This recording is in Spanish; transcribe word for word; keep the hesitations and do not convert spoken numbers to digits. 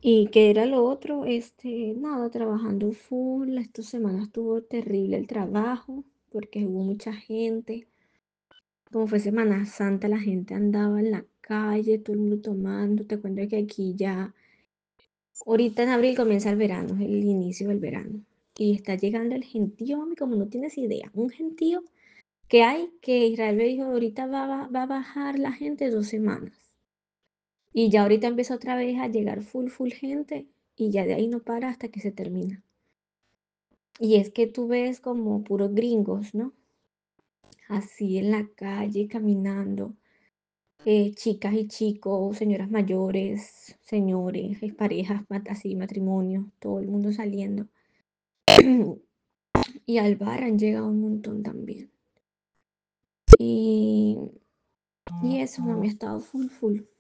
¿Y qué era lo otro? Este, nada, trabajando full. Esta semana estuvo terrible el trabajo porque hubo mucha gente. Como fue Semana Santa, la gente andaba en la calle, todo el mundo tomando. Te cuento que aquí ya, ahorita en abril comienza el verano, es el inicio del verano. Y está llegando el gentío, mami, como no tienes idea. Un gentío que hay que Israel me dijo, ahorita va, a ba- va a bajar la gente dos semanas. Y ya ahorita empieza otra vez a llegar full, full gente y ya de ahí no para hasta que se termina. Y es que tú ves como puros gringos, ¿no? Así en la calle, caminando, eh, chicas y chicos, señoras mayores, señores, eh, parejas, mat- así, matrimonios, todo el mundo saliendo. Y al bar han llegado un montón también. Y, y eso, mami, ha estado full, full.